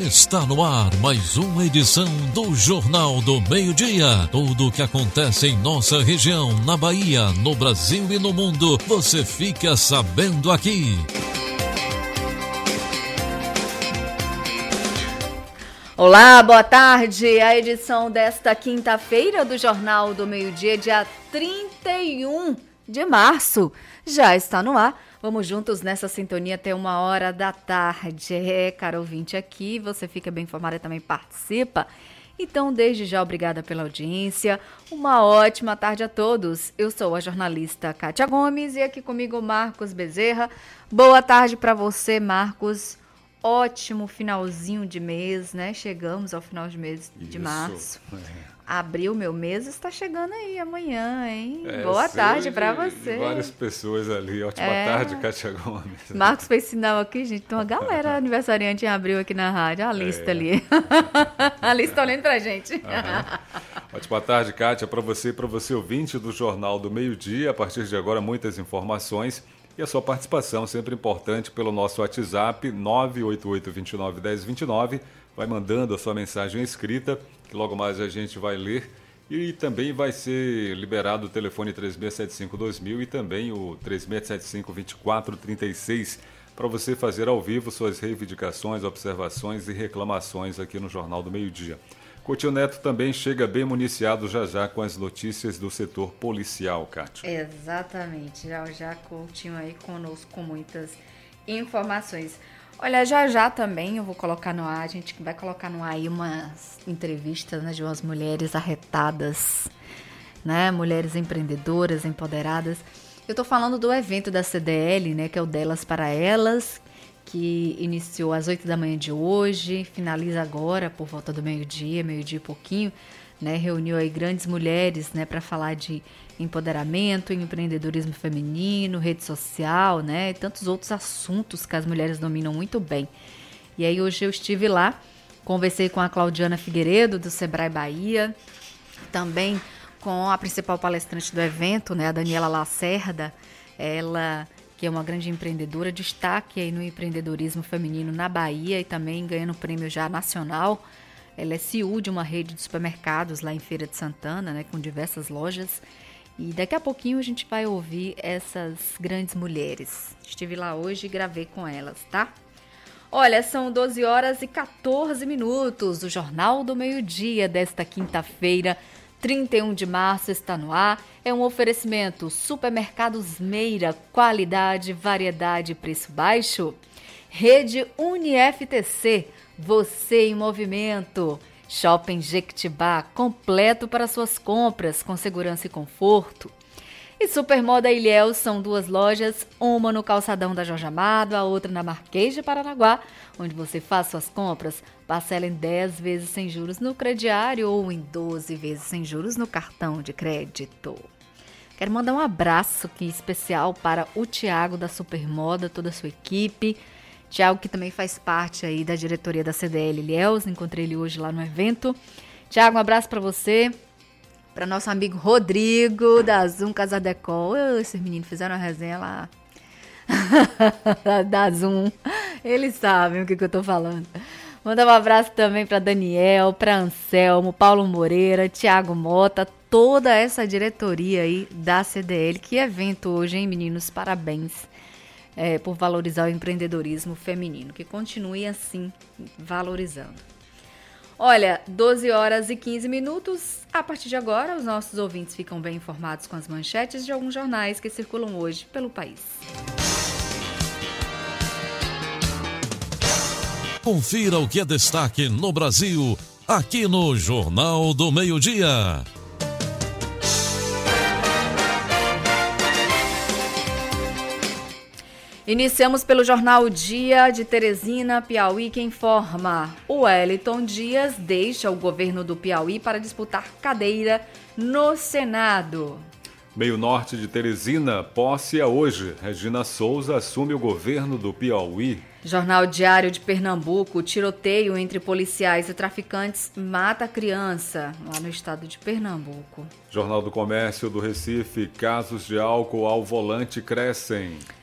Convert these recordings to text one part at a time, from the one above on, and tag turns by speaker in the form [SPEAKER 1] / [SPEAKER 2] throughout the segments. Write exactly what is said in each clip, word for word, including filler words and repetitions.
[SPEAKER 1] Está no ar mais uma edição do Jornal do Meio-Dia. Tudo o que acontece em nossa região, na Bahia, no Brasil e no mundo, você fica sabendo aqui.
[SPEAKER 2] Olá, boa tarde. A edição desta quinta-feira do Jornal do Meio-Dia, dia trinta e um de março, já está no ar. Vamos juntos nessa sintonia até uma hora da tarde. É, cara ouvinte aqui, você fica bem informado e também participa. Então, desde já, obrigada pela audiência. Uma ótima tarde a todos. Eu sou a jornalista Kátia Gomes e aqui comigo Marcos Bezerra. Boa tarde para você, Marcos. Ótimo finalzinho de mês, né? Chegamos ao final de mês de Isso. março. É. Abril, meu mês, está chegando aí amanhã, hein? É, Boa tarde para você.
[SPEAKER 3] Várias pessoas ali. Ótima é. tarde, Kátia Gomes.
[SPEAKER 2] Marcos fez sinal aqui, gente. Tem uma galera aniversariante em abril aqui na rádio. A lista é. ali. A lista olhando pra gente.
[SPEAKER 3] Uhum. Ótima tarde, Kátia, para você e para você ouvinte do Jornal do Meio-Dia. A partir de agora, muitas informações. E a sua participação, sempre importante, pelo nosso WhatsApp nove oito oito, dois nove, um zero dois nove. Vai mandando a sua mensagem escrita, que logo mais a gente vai ler. E também vai ser liberado o telefone três seis sete cinco dois mil e também o três seis sete cinco, dois quatro três seis para você fazer ao vivo suas reivindicações, observações e reclamações aqui no Jornal do Meio-Dia. Coutinho Neto também chega bem municiado já já com as notícias do setor policial, Kátia.
[SPEAKER 2] Exatamente, já já Coutinho aí conosco com muitas informações. Olha, já já também eu vou colocar no ar, a gente vai colocar no ar aí umas entrevistas, né, de umas mulheres arretadas, né, mulheres empreendedoras, empoderadas. Eu tô falando do evento da C D L, né, que é o Delas para Elas, que iniciou às oito da manhã de hoje, finaliza agora por volta do meio-dia, meio-dia e pouquinho, né, reuniu aí grandes mulheres, né, para falar de empoderamento, empreendedorismo feminino, rede social, né, e tantos outros assuntos que as mulheres dominam muito bem. E aí hoje eu estive lá, conversei com a Claudiana Figueiredo, do Sebrae Bahia, também com a principal palestrante do evento, né, a Daniela Lacerda, ela que é uma grande empreendedora, destaque aí no empreendedorismo feminino na Bahia e também ganhando prêmio já nacional. Ela é C E O de uma rede de supermercados lá em Feira de Santana, né, com diversas lojas. E daqui a pouquinho a gente vai ouvir essas grandes mulheres. Estive lá hoje e gravei com elas, tá? Olha, são doze horas e quatorze minutos. O Jornal do Meio-Dia desta quinta-feira, trinta e um de março, está no ar. É um oferecimento Supermercados Meira, qualidade, variedade e preço baixo. Rede UniFTC, T C, você em movimento. Shopping Jequitibá, completo para suas compras, com segurança e conforto. E Supermoda Ilhéus são duas lojas, uma no calçadão da Jorge Amado, a outra na Marquês de Paranaguá, onde você faz suas compras, parcela em dez vezes sem juros no crediário ou em doze vezes sem juros no cartão de crédito. Quero mandar um abraço aqui especial para o Tiago da Supermoda, toda a sua equipe. Tiago, que também faz parte aí da diretoria da C D L Ilhéus, encontrei ele hoje lá no evento. Tiago, um abraço para você, para nosso amigo Rodrigo, da Zoom Casa Decor. Oh, esses meninos fizeram uma resenha lá da Zoom, eles sabem o que, que eu tô falando. Manda um abraço também para Daniel, para Anselmo, Paulo Moreira, Tiago Mota, toda essa diretoria aí da C D L. Que evento hoje, hein, meninos? Parabéns. É, por valorizar o empreendedorismo feminino, que continue assim, valorizando. Olha, doze horas e quinze minutos, a partir de agora, os nossos ouvintes ficam bem informados com as manchetes de alguns jornais que circulam hoje pelo país.
[SPEAKER 1] Confira o que é destaque no Brasil, aqui no Jornal do Meio-Dia.
[SPEAKER 2] Iniciamos pelo jornal Dia de Teresina, Piauí, que informa: o Wellington Dias deixa o governo do Piauí para disputar cadeira no Senado.
[SPEAKER 3] Meio Norte de Teresina, posse é hoje. Regina Souza assume o governo do Piauí.
[SPEAKER 2] Jornal Diário de Pernambuco, tiroteio entre policiais e traficantes mata criança, lá no estado de Pernambuco.
[SPEAKER 3] Jornal do Comércio do Recife, casos de álcool ao volante crescem.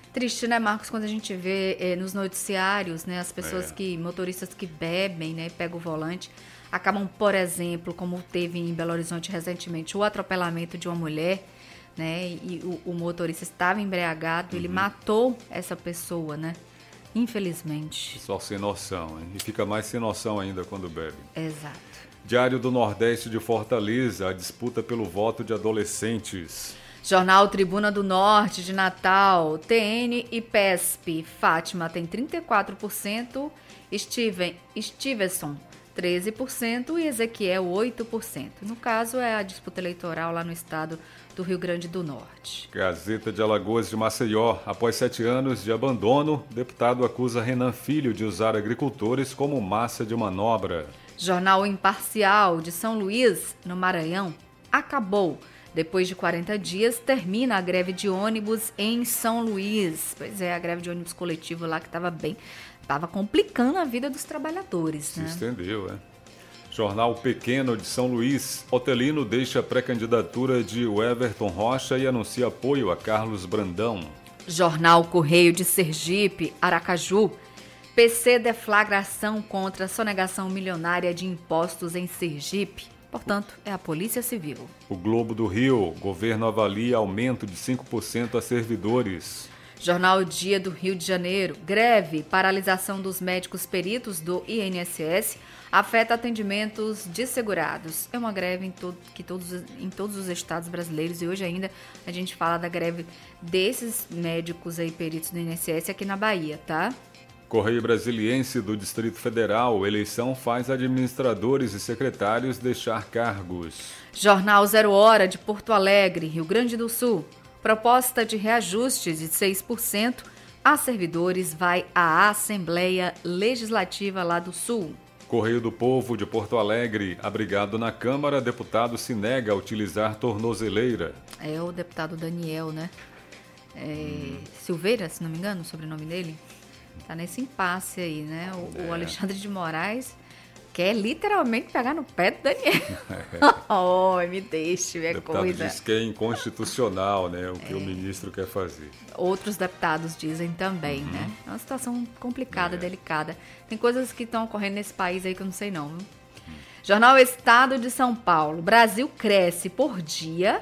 [SPEAKER 2] Triste, né, Marcos, quando a gente vê eh, nos noticiários, né, as pessoas
[SPEAKER 3] É.
[SPEAKER 2] que, motoristas que bebem, né, pegam o volante, acabam, por exemplo, como teve em Belo Horizonte recentemente, o atropelamento de uma mulher, né, e o, o motorista estava embriagado,
[SPEAKER 3] Uhum.
[SPEAKER 2] ele matou essa pessoa, né, infelizmente.
[SPEAKER 3] Pessoal sem noção, hein? E fica mais sem noção ainda quando bebe.
[SPEAKER 2] Exato.
[SPEAKER 3] Diário do Nordeste de Fortaleza, a disputa pelo voto de adolescentes.
[SPEAKER 2] Jornal Tribuna do Norte de Natal, T N e P E S P. Fátima tem trinta e quatro por cento, Steven, Stevenson treze por cento e Ezequiel oito por cento. No caso, é a disputa eleitoral lá no estado do Rio Grande do Norte.
[SPEAKER 3] Gazeta de Alagoas de Maceió. Após sete anos de abandono, deputado acusa Renan Filho de usar agricultores como massa de manobra.
[SPEAKER 2] Jornal Imparcial de São Luís, no Maranhão, acabou. Depois de quarenta dias, termina a greve de ônibus em São Luís. Pois é, a greve de ônibus coletivo lá que estava bem, estava complicando a vida dos trabalhadores,
[SPEAKER 3] Se
[SPEAKER 2] né?
[SPEAKER 3] estendeu, é. Jornal Pequeno de São Luís. Otelino deixa a pré-candidatura de Everton Rocha e anuncia apoio a Carlos Brandão.
[SPEAKER 2] Jornal Correio de Sergipe, Aracaju. P C deflagra ação contra a sonegação milionária de impostos em Sergipe. Portanto, é a Polícia Civil.
[SPEAKER 3] O Globo do Rio. Governo avalia aumento de cinco por cento a servidores.
[SPEAKER 2] Jornal Dia do Rio de Janeiro. Greve, paralisação dos médicos peritos do I N S S afeta atendimentos de segurados. É uma greve em, todo, que todos, em todos os estados brasileiros e hoje ainda a gente fala da greve desses médicos aí peritos do I N S S aqui na Bahia, tá?
[SPEAKER 3] Correio Brasiliense do Distrito Federal. Eleição faz administradores e secretários deixar cargos.
[SPEAKER 2] Jornal Zero Hora de Porto Alegre, Rio Grande do Sul. Proposta de reajuste de seis por cento a servidores vai à Assembleia Legislativa lá do Sul.
[SPEAKER 3] Correio do Povo de Porto Alegre. Abrigado na Câmara, deputado se nega a utilizar tornozeleira.
[SPEAKER 2] É o deputado Daniel, né? É, hum. Silveira, se não me engano, o sobrenome dele. Tá nesse impasse aí, né? O, é. o Alexandre de Moraes quer literalmente pegar no pé do Daniel. Oh, me deixe ver
[SPEAKER 3] a coisa. O deputado diz que é inconstitucional, né? O que é. o ministro quer fazer.
[SPEAKER 2] Outros deputados dizem também, uhum. né? É uma situação complicada, é. delicada. Tem coisas que estão ocorrendo nesse país aí que eu não sei não. Viu? Uhum. Jornal Estado de São Paulo. Brasil cresce por dia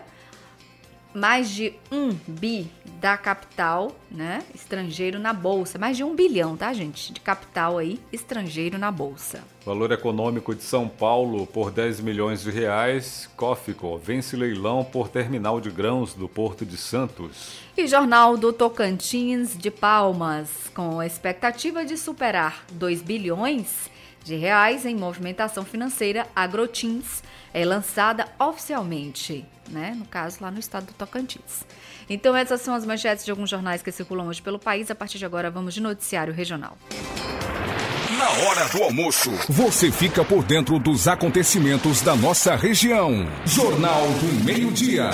[SPEAKER 2] mais de um bi da capital, né, estrangeiro na bolsa. Mais de um bilhão, tá, gente? De capital aí, estrangeiro na bolsa.
[SPEAKER 3] Valor econômico de São Paulo por dez milhões de reais. Cófico vence leilão por terminal de grãos do Porto de Santos.
[SPEAKER 2] E Jornal do Tocantins de Palmas, com a expectativa de superar dois bilhões de reais em movimentação financeira, Agrotins é lançada oficialmente, né? No caso, lá no estado do Tocantins. Então, essas são as manchetes de alguns jornais que circulam hoje pelo país. A partir de agora, vamos de noticiário regional.
[SPEAKER 4] Na hora do almoço, você fica por dentro dos acontecimentos da nossa região. Jornal do Meio-Dia.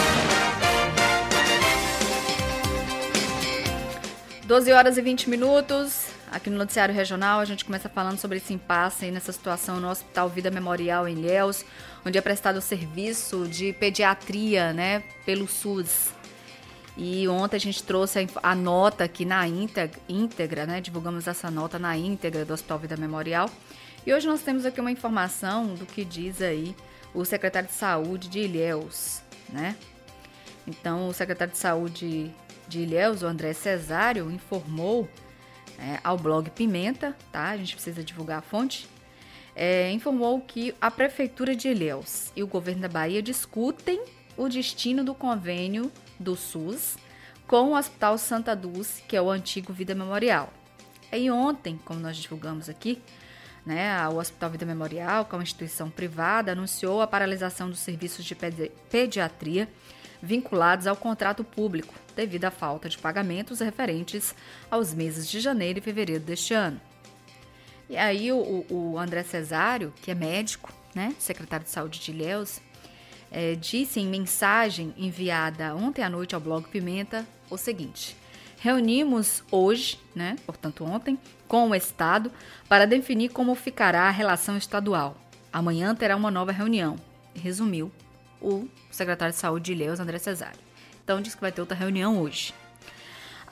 [SPEAKER 2] doze horas e vinte minutos. Aqui no Noticiário Regional, a gente começa falando sobre esse impasse aí nessa situação no Hospital Vida Memorial em Ilhéus, onde é prestado o serviço de pediatria, né, pelo SUS. E ontem a gente trouxe a, a nota aqui na íntegra, íntegra, né, divulgamos essa nota na íntegra do Hospital Vida Memorial. E hoje nós temos aqui uma informação do que diz aí o secretário de Saúde de Ilhéus, né? Então, o secretário de Saúde de Ilhéus, o André Cesário, informou É, ao blog Pimenta, tá? A gente precisa divulgar a fonte, é, informou que a Prefeitura de Ilhéus e o governo da Bahia discutem o destino do convênio do SUS com o Hospital Santa Dulce, que é o antigo Vida Memorial. E ontem, como nós divulgamos aqui, né, o Hospital Vida Memorial, que é uma instituição privada, anunciou a paralisação dos serviços de pedi- pediatria vinculados ao contrato público, devido à falta de pagamentos referentes aos meses de janeiro e fevereiro deste ano. E aí o, o André Cesário, que é médico, né, secretário de Saúde de Ilhéus, é, disse em mensagem enviada ontem à noite ao blog Pimenta o seguinte: reunimos hoje, né, portanto ontem, com o Estado para definir como ficará a relação estadual. Amanhã terá uma nova reunião, resumiu o secretário de Saúde de Ilhéus, André Cesário. Então, diz que vai ter outra reunião hoje.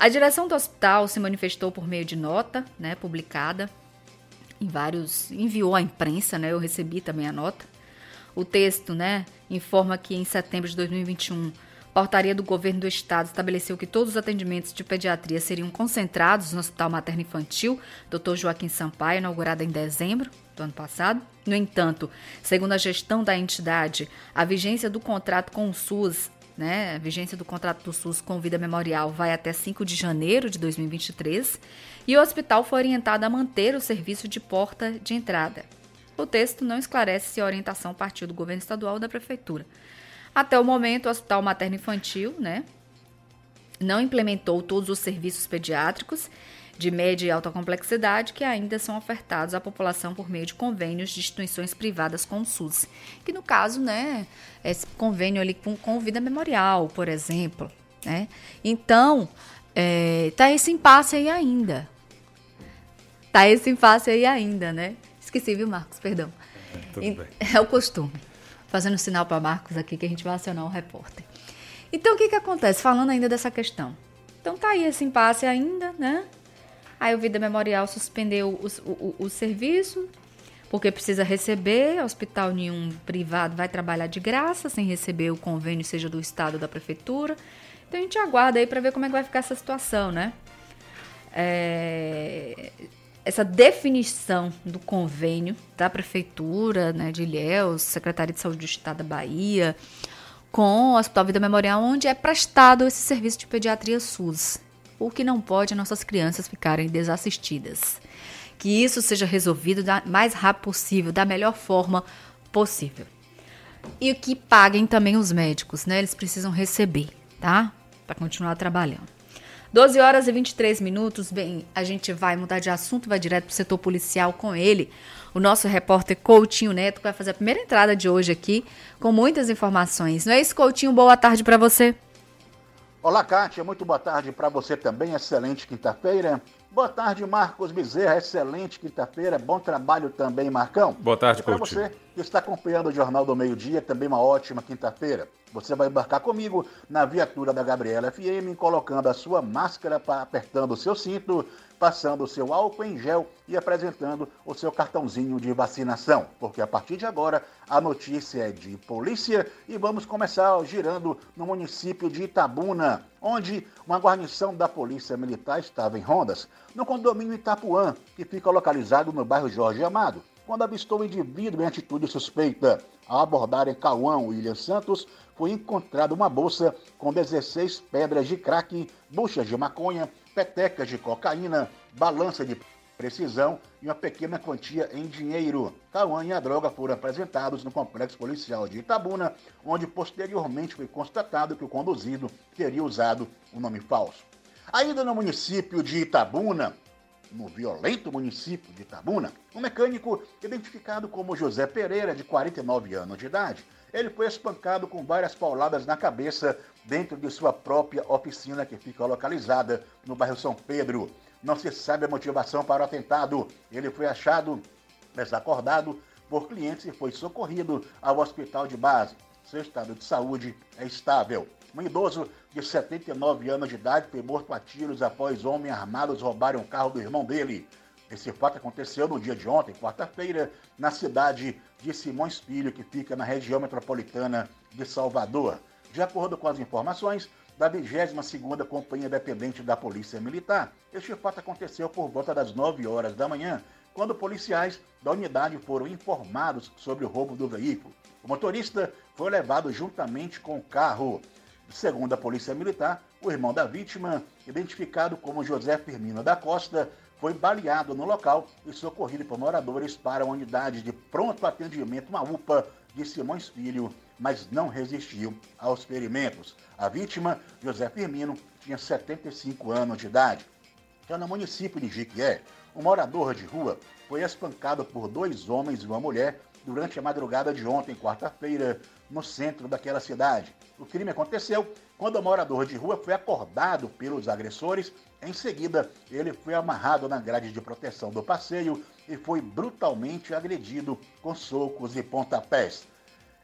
[SPEAKER 2] A direção do hospital se manifestou por meio de nota, né, publicada em vários, enviou à imprensa, né, eu recebi também a nota. O texto, né, informa que em setembro de dois mil e vinte e um, a portaria do governo do estado estabeleceu que todos os atendimentos de pediatria seriam concentrados no Hospital Materno Infantil doutor Joaquim Sampaio, inaugurado em dezembro do ano passado. No entanto, segundo a gestão da entidade, a vigência do contrato com o SUS, né, a vigência do contrato do SUS com Vida Memorial vai até cinco de janeiro de dois mil e vinte e três e o hospital foi orientado a manter o serviço de porta de entrada. O texto não esclarece se a orientação partiu do governo estadual ou da prefeitura. Até o momento, o Hospital Materno Infantil, né, não implementou todos os serviços pediátricos de média e alta complexidade que ainda são ofertados à população por meio de convênios de instituições privadas com o SUS. Que no caso, né, esse convênio ali com, com Vida Memorial, por exemplo, né? Então, é, tá esse impasse aí ainda. Tá esse impasse aí ainda, né? Esqueci, viu, Marcos? Perdão.
[SPEAKER 3] É, tudo
[SPEAKER 2] e,
[SPEAKER 3] bem.
[SPEAKER 2] É o costume. Fazendo sinal para Marcos aqui que a gente vai acionar o repórter. Então, o que que acontece? Falando ainda dessa questão. Então, tá aí esse impasse ainda, né? Aí o Vida Memorial suspendeu o, o, o, o serviço, porque precisa receber, hospital nenhum privado vai trabalhar de graça, sem receber o convênio, seja do estado ou da prefeitura. Então, a gente aguarda aí para ver como é que vai ficar essa situação, né? É... Essa definição do convênio da Prefeitura, né, de Ilhéus, Secretaria de Saúde do Estado da Bahia, com o Hospital Vida Memorial, onde é prestado esse serviço de pediatria SUS. O que não pode é nossas crianças ficarem desassistidas. Que isso seja resolvido da mais rápido possível, da melhor forma possível. E que paguem também os médicos, né? Eles precisam receber, tá? Para continuar trabalhando. doze horas e vinte e três minutos, bem, a gente vai mudar de assunto, vai direto para o setor policial com ele, o nosso repórter Coutinho Neto, que vai fazer a primeira entrada de hoje aqui, com muitas informações. Não é isso, Coutinho? Boa tarde para você.
[SPEAKER 5] Olá, Kátia, muito boa tarde para você também, excelente quinta-feira. Boa tarde, Marcos Bezerra, excelente quinta-feira, bom trabalho também, Marcão.
[SPEAKER 3] Boa tarde,
[SPEAKER 5] Coutinho.
[SPEAKER 3] Coutinho.
[SPEAKER 5] Para você que está acompanhando o Jornal do Meio-Dia, também uma ótima quinta-feira. Você vai embarcar comigo na viatura da Gabriela F M, colocando a sua máscara, apertando o seu cinto, passando o seu álcool em gel e apresentando o seu cartãozinho de vacinação. Porque a partir de agora a notícia é de polícia e vamos começar girando no município de Itabuna, onde uma guarnição da Polícia Militar estava em rondas, no condomínio Itapuã, que fica localizado no bairro Jorge Amado, quando avistou um indivíduo em atitude suspeita. Ao abordarem Cauã William Santos, foi encontrada uma bolsa com dezesseis pedras de crack, buchas de maconha, petecas de cocaína, balança de precisão e uma pequena quantia em dinheiro. Cauã e a droga foram apresentados no complexo policial de Itabuna, onde posteriormente foi constatado que o conduzido teria usado um nome falso. Ainda no município de Itabuna, no violento município de Itabuna, um mecânico identificado como José Pereira, de quarenta e nove anos de idade, ele foi espancado com várias pauladas na cabeça dentro de sua própria oficina, que fica localizada no bairro São Pedro. Não se sabe a motivação para o atentado. Ele foi achado desacordado por clientes e foi socorrido ao hospital de base. Seu estado de saúde é estável. Um idoso de setenta e nove anos de idade foi morto a tiros após homens armados roubarem um carro do irmão dele. Esse fato aconteceu no dia de ontem, quarta-feira, na cidade de Simões Filho, que fica na região metropolitana de Salvador. De acordo com as informações da vigésima segunda Companhia Independente da Polícia Militar, este fato aconteceu por volta das nove horas da manhã, quando policiais da unidade foram informados sobre o roubo do veículo. O motorista foi levado juntamente com o carro. Segundo a Polícia Militar, o irmão da vítima, identificado como José Firmino da Costa, foi baleado no local e socorrido por moradores para a unidade de pronto atendimento, uma U P A de Simões Filho, mas não resistiu aos ferimentos. A vítima, José Firmino, tinha setenta e cinco anos de idade. Já no município de Jiquié, um morador de rua foi espancado por dois homens e uma mulher durante a madrugada de ontem, quarta-feira, no centro daquela cidade. O crime aconteceu quando o morador de rua foi acordado pelos agressores. Em seguida, ele foi amarrado na grade de proteção do passeio e foi brutalmente agredido com socos e pontapés.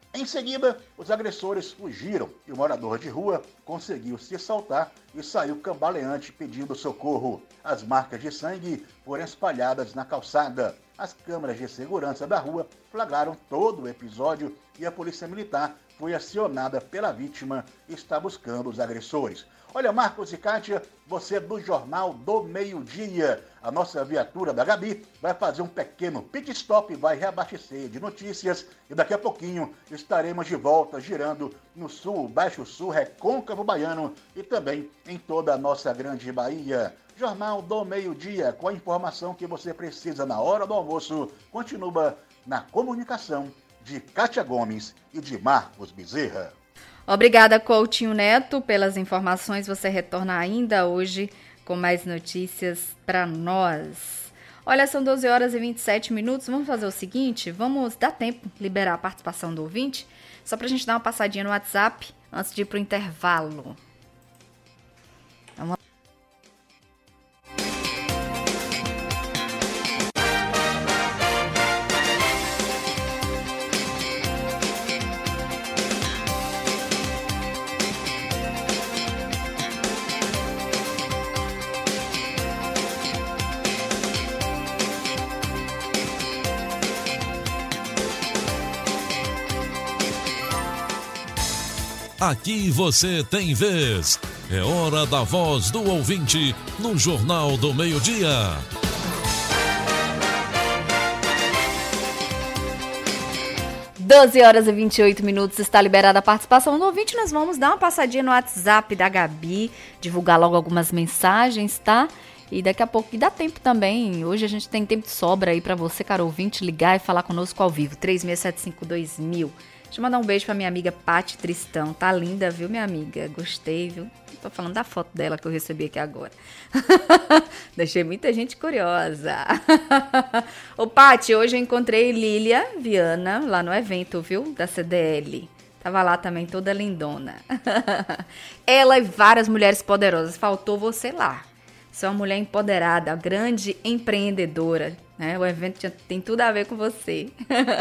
[SPEAKER 5] Em seguida, os agressores fugiram e o morador de rua conseguiu se soltar e saiu cambaleante pedindo socorro. As marcas de sangue foram espalhadas na calçada. As câmeras de segurança da rua flagraram todo o episódio e a polícia militar foi acionada pela vítima e está buscando os agressores. Olha, Marcos e Kátia, você do Jornal do Meio-Dia. A nossa viatura da Gabi vai fazer um pequeno pit stop, vai reabastecer de notícias e daqui a pouquinho estaremos de volta girando no sul, baixo sul, recôncavo baiano e também em toda a nossa grande Bahia. Jornal do Meio-Dia, com a informação que você precisa na hora do almoço, continua na comunicação de Kátia Gomes e de Marcos Bezerra.
[SPEAKER 2] Obrigada, Coutinho Neto, pelas informações. Você retorna ainda hoje com mais notícias para nós. Olha, são doze horas e vinte e sete minutos. Vamos fazer o seguinte, vamos dar tempo, liberar a participação do ouvinte, só para a gente dar uma passadinha no WhatsApp antes de ir para o intervalo. Vamos
[SPEAKER 1] Aqui você tem vez. É hora da voz do ouvinte no Jornal do Meio-Dia.
[SPEAKER 2] doze horas e vinte e oito minutos, está liberada a participação do ouvinte. Nós vamos dar uma passadinha no WhatsApp da Gabi, divulgar logo algumas mensagens, tá? E daqui a pouco, e dá tempo também, hoje a gente tem tempo de sobra aí para você, caro ouvinte, ligar e falar conosco ao vivo, três seis sete cinco dois mil. Deixa eu mandar um beijo pra minha amiga Pati Tristão. Tá linda, viu, minha amiga? Gostei, viu? Tô falando da foto dela que eu recebi aqui agora. Deixei muita gente curiosa. Ô, Pati, hoje eu encontrei Lília Viana lá no evento, viu? Da C D L. Tava lá também toda lindona. Ela e várias mulheres poderosas. Faltou você lá. Você é uma mulher empoderada, grande empreendedora, né? O evento tem tudo a ver com você.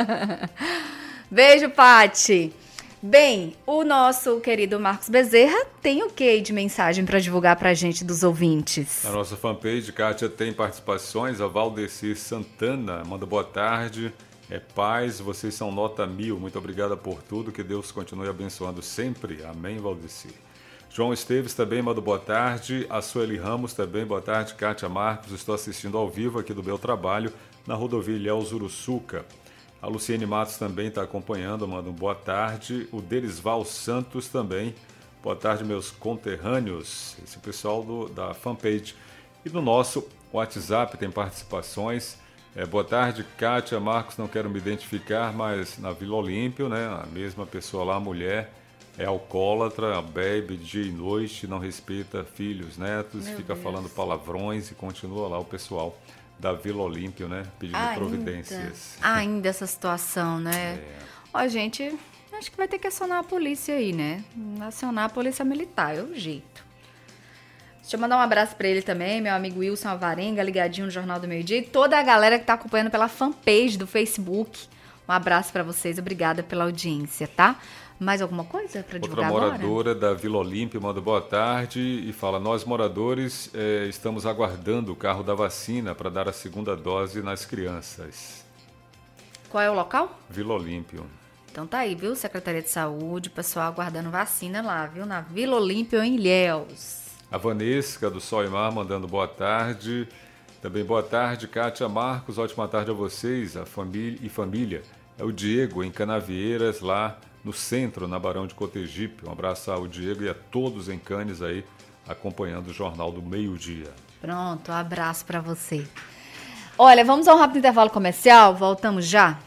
[SPEAKER 2] Beijo, Pati. Bem, o nosso querido Marcos Bezerra tem o que de mensagem para divulgar para a gente dos ouvintes?
[SPEAKER 3] Na nossa fanpage, Kátia, tem participações. A Valdeci Santana manda boa tarde. É paz, vocês são nota mil. Muito obrigada por tudo. Que Deus continue abençoando sempre. Amém, Valdeci. João Esteves também manda boa tarde. A Sueli Ramos também, boa tarde. Kátia Marcos, estou assistindo ao vivo aqui do meu trabalho na rodovia Ilhéus Uruçuca. A Luciene Matos também está acompanhando, manda um boa tarde. O Derisval Santos também. Boa tarde, meus conterrâneos. Esse pessoal do, da fanpage. E no nosso WhatsApp tem participações. É, boa tarde, Kátia, Marcos, não quero me identificar, mas na Vila Olímpio, né, a mesma pessoa lá, a mulher, é alcoólatra, bebe dia e noite, não respeita filhos, netos, Meu fica Deus. falando palavrões e continua lá o pessoal da Vila Olímpio, né? Pedindo ainda, providências.
[SPEAKER 2] Ainda essa situação, né? É. Ó, gente, acho que vai ter que acionar a polícia aí, né? Acionar a polícia militar, é o jeito. Deixa eu mandar um abraço pra ele também, meu amigo Wilson Alvarenga, ligadinho no Jornal do Meio-Dia, e toda a galera que tá acompanhando pela fanpage do Facebook. Um abraço pra vocês, obrigada pela audiência, tá? Mais alguma coisa para divulgar agora?
[SPEAKER 3] Outra moradora da Vila Olímpia manda boa tarde e fala: nós moradores é, estamos aguardando o carro da vacina para dar a segunda dose nas crianças.
[SPEAKER 2] Qual é o local?
[SPEAKER 3] Vila Olímpia.
[SPEAKER 2] Então tá aí, viu? Secretaria de Saúde, pessoal aguardando vacina lá, viu? Na Vila Olímpia em Ilhéus.
[SPEAKER 3] A Vanesca do Sol e Mar mandando boa tarde. Também boa tarde, Kátia, Marcos, ótima tarde a vocês, a família e família. É o Diego em Canavieiras, lá no centro, na Barão de Cotegipe. Um abraço ao Diego e a todos em Canes aí, acompanhando o Jornal do Meio-Dia.
[SPEAKER 2] Pronto, um abraço para você. Olha, vamos a um rápido intervalo comercial, voltamos já.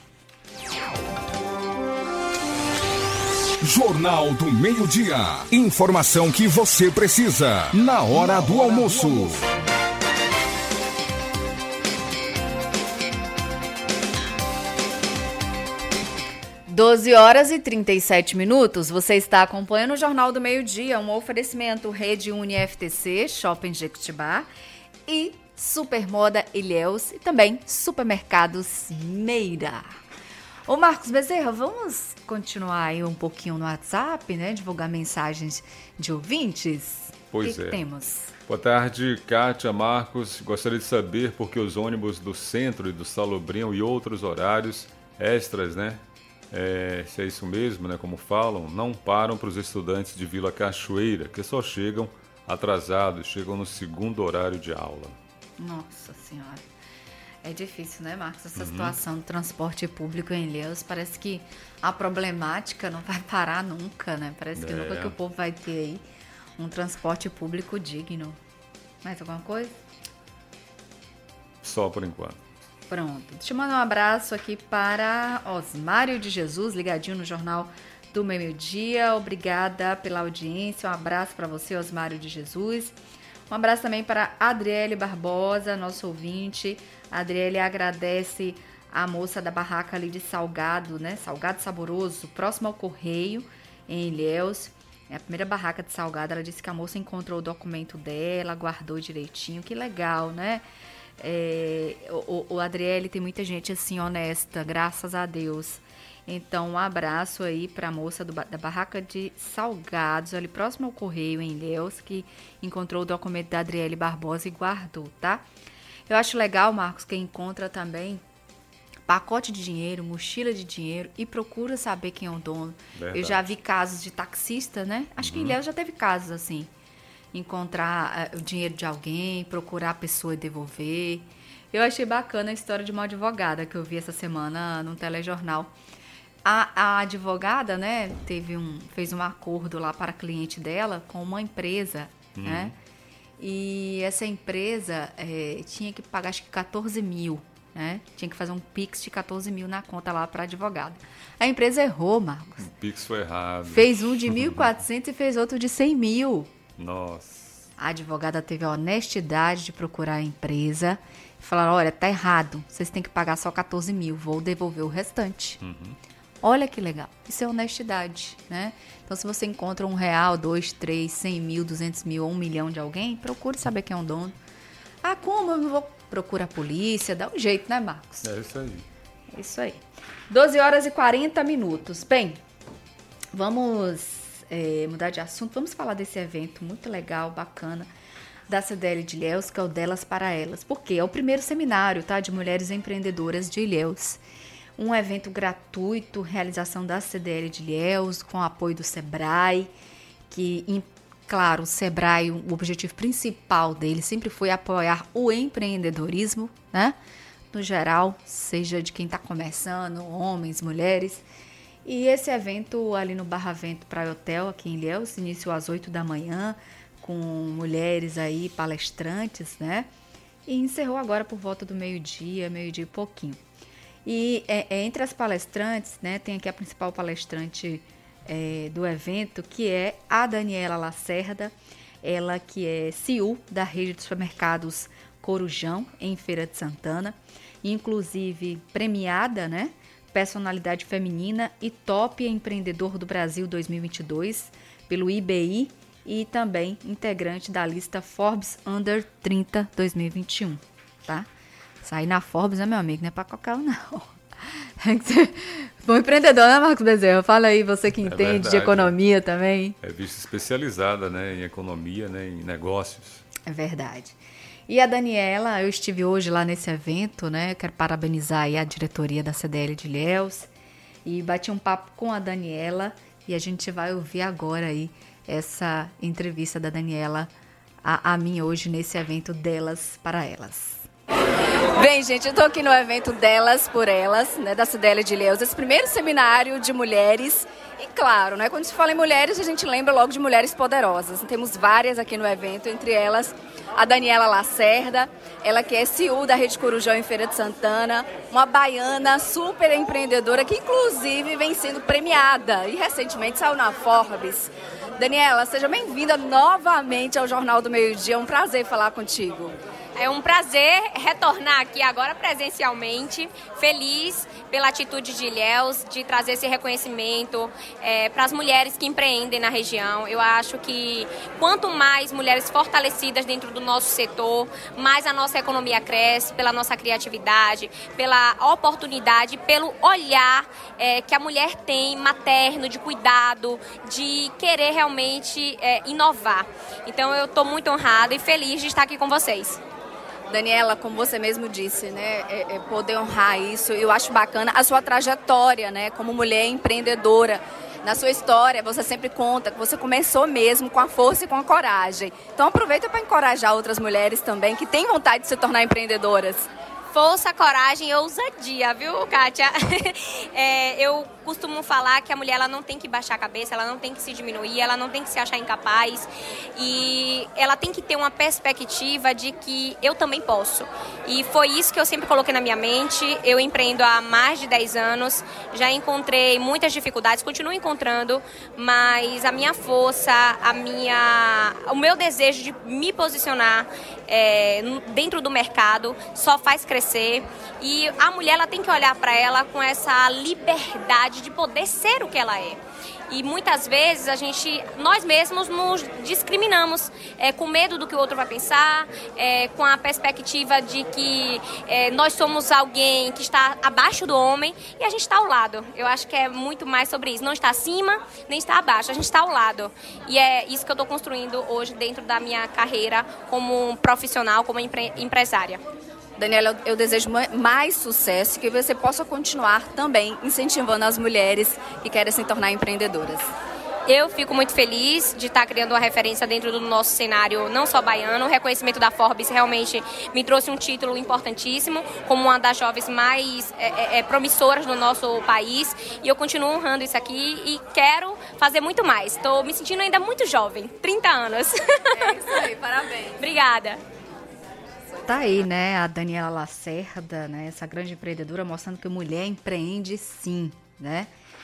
[SPEAKER 4] Jornal do Meio-Dia. Informação que você precisa na hora do almoço.
[SPEAKER 2] doze horas e trinta e sete minutos, você está acompanhando o Jornal do Meio-Dia, um oferecimento Rede Uni F T C, Shopping Jequitibá e Supermoda Ilhéus e também Supermercados Meira. Ô Marcos Bezerra, vamos continuar aí um pouquinho no WhatsApp, né? Divulgar mensagens de ouvintes?
[SPEAKER 3] Pois
[SPEAKER 2] o que
[SPEAKER 3] é.
[SPEAKER 2] que temos?
[SPEAKER 3] Boa tarde, Kátia, Marcos. Gostaria de saber por que os ônibus do centro e do Salobrinho e outros horários extras, né? É, se é isso mesmo, né? Como falam, não param para os estudantes de Vila Cachoeira, que só chegam atrasados, chegam no segundo horário de aula.
[SPEAKER 2] Nossa Senhora. É difícil, né, Marcos? Essa uhum. situação do transporte público em Ilhéus. Parece que a problemática não vai parar nunca, né? Parece que é. nunca que o povo vai ter aí um transporte público digno. Mais alguma coisa?
[SPEAKER 3] Só por enquanto.
[SPEAKER 2] Pronto. Deixa eu mandar um abraço aqui para Osmário de Jesus, ligadinho no Jornal do Meio-Dia. Obrigada pela audiência. Um abraço para você, Osmário de Jesus. Um abraço também para Adriele Barbosa, nosso ouvinte. A Adriele agradece a moça da barraca ali de salgado, né? Salgado saboroso, próximo ao Correio, em Ilhéus. É a primeira barraca de salgado. Ela disse que a moça encontrou o documento dela, guardou direitinho. Que legal, né? É, o, o Adriele, tem muita gente assim honesta, graças a Deus. Então, um abraço aí para a moça do, da barraca de salgados, ali próximo ao Correio, em Ilhéus, que encontrou o documento da Adriele Barbosa e guardou, tá? Eu acho legal, Marcos, que encontra também pacote de dinheiro, mochila de dinheiro e procura saber quem é o dono. Verdade. Eu já vi casos de taxista, né? Acho uhum. que em Ilhéus já teve casos assim. Encontrar uh, o dinheiro de alguém, procurar a pessoa e devolver. Eu achei bacana a história de uma advogada que eu vi essa semana no telejornal. A, a advogada, né, teve um, fez um acordo lá para a cliente dela com uma empresa, uhum. né? E essa empresa é, tinha que pagar, acho que quatorze mil, né? Tinha que fazer um Pix de quatorze mil na conta lá para a advogada. A empresa errou, Marcos.
[SPEAKER 3] O Pix foi errado.
[SPEAKER 2] Fez um de mil e quatrocentos e fez outro de cem mil.
[SPEAKER 3] Nossa.
[SPEAKER 2] A advogada teve a honestidade de procurar a empresa e falar, olha, tá errado, vocês têm que pagar só quatorze mil, vou devolver o restante. Uhum. Olha que legal, isso é honestidade, né? Então, se você encontra um real, dois, três, cem mil, duzentos mil ou um milhão de alguém, procure saber quem é o dono. Ah, como? Eu não vou procurar a polícia, dá um jeito, né, Marcos?
[SPEAKER 3] É isso aí.
[SPEAKER 2] É isso aí. doze horas e quarenta minutos. Bem, vamos... É, mudar de assunto, vamos falar desse evento muito legal, bacana, da C D L de Ilhéus, que é o Delas para Elas. Por quê? É o primeiro seminário, tá, de mulheres empreendedoras de Ilhéus. Um evento gratuito, realização da C D L de Ilhéus, com o apoio do Sebrae, que, em, claro, o Sebrae, o objetivo principal dele sempre foi apoiar o empreendedorismo, né? No geral, seja de quem está começando, homens, mulheres. E esse evento ali no Barra Vento Praia Hotel, aqui em Ilhéus, iniciou às oito da manhã, com mulheres aí, palestrantes, né? E encerrou agora por volta do meio-dia, meio-dia e pouquinho. E é, é, entre as palestrantes, né, tem aqui a principal palestrante é, do evento, que é a Daniela Lacerda, ela que é C E O da rede de supermercados Corujão, em Feira de Santana, inclusive premiada, né? Personalidade Feminina e Top Empreendedor do Brasil dois mil e vinte e dois pelo I B I e também integrante da lista Forbes Under trinta dois mil e vinte e um, tá? Sair na Forbes, né, meu amigo? Não é pra qualquer um, não. Tem que ser bom empreendedor, né, Marcos Bezerra? Fala aí, você que entende é verdade, de economia também.
[SPEAKER 3] É vista especializada, né, em economia, né, em negócios.
[SPEAKER 2] É verdade. E a Daniela, eu estive hoje lá nesse evento, né? Eu quero parabenizar aí a diretoria da C D L de Ilhéus e bati um papo com a Daniela e a gente vai ouvir agora aí essa entrevista da Daniela a, a mim hoje nesse evento Delas para Elas. Bem, gente, eu tô aqui no evento Delas por Elas, né, da C D L de Ilhéus, esse primeiro seminário de mulheres. E claro, né, quando se fala em mulheres, a gente lembra logo de mulheres poderosas. Temos várias aqui no evento, entre elas a Daniela Lacerda, ela que é C E O da Rede Corujão em Feira de Santana, uma baiana super empreendedora que inclusive vem sendo premiada e recentemente saiu na Forbes. Daniela, seja bem-vinda novamente ao Jornal do Meio-Dia, é um prazer falar contigo.
[SPEAKER 6] É um prazer retornar aqui agora presencialmente, feliz pela atitude de Ilhéus, de trazer esse reconhecimento é, para as mulheres que empreendem na região. Eu acho que quanto mais mulheres fortalecidas dentro do nosso setor, mais a nossa economia cresce, pela nossa criatividade, pela oportunidade, pelo olhar é, que a mulher tem materno, de cuidado, de querer realmente é, inovar. Então eu estou muito honrada e feliz de estar aqui com vocês.
[SPEAKER 2] Daniela, como você mesmo disse, né, é, é poder honrar isso, eu acho bacana a sua trajetória, né, como mulher empreendedora. Na sua história, você sempre conta que você começou mesmo com a força e com a coragem. Então aproveita para encorajar outras mulheres também que têm vontade de se tornar empreendedoras.
[SPEAKER 6] Força, coragem e ousadia, viu, Kátia? É, eu costumo falar que a mulher ela não tem que baixar a cabeça, ela não tem que se diminuir, ela não tem que se achar incapaz e ela tem que ter uma perspectiva de que eu também posso. E foi isso que eu sempre coloquei na minha mente. Eu empreendo há mais de dez anos, já encontrei muitas dificuldades, continuo encontrando, mas a minha força, a minha, o meu desejo de me posicionar é, dentro do mercado só faz crescer. E a mulher ela tem que olhar para ela com essa liberdade de poder ser o que ela é. E muitas vezes a gente, nós mesmos nos discriminamos, é, com medo do que o outro vai pensar, é, com a perspectiva de que é, nós somos alguém que está abaixo do homem e a gente está ao lado. Eu acho que é muito mais sobre isso. Não está acima, nem está abaixo, a gente está ao lado. E é isso que eu estou construindo hoje dentro da minha carreira como profissional, como empre- empresária.
[SPEAKER 2] Daniela, eu desejo mais sucesso e que você possa continuar também incentivando as mulheres que querem se tornar empreendedoras.
[SPEAKER 6] Eu fico muito feliz de estar criando uma referência dentro do nosso cenário, não só baiano. O reconhecimento da Forbes realmente me trouxe um título importantíssimo, como uma das jovens mais é, é, promissoras do nosso país. E eu continuo honrando isso aqui e quero fazer muito mais. Estou me sentindo ainda muito jovem, trinta anos.
[SPEAKER 2] É isso aí, parabéns.
[SPEAKER 6] Obrigada.
[SPEAKER 2] Tá aí, né, a Daniela Lacerda, né, essa grande empreendedora, mostrando que mulher empreende sim, né?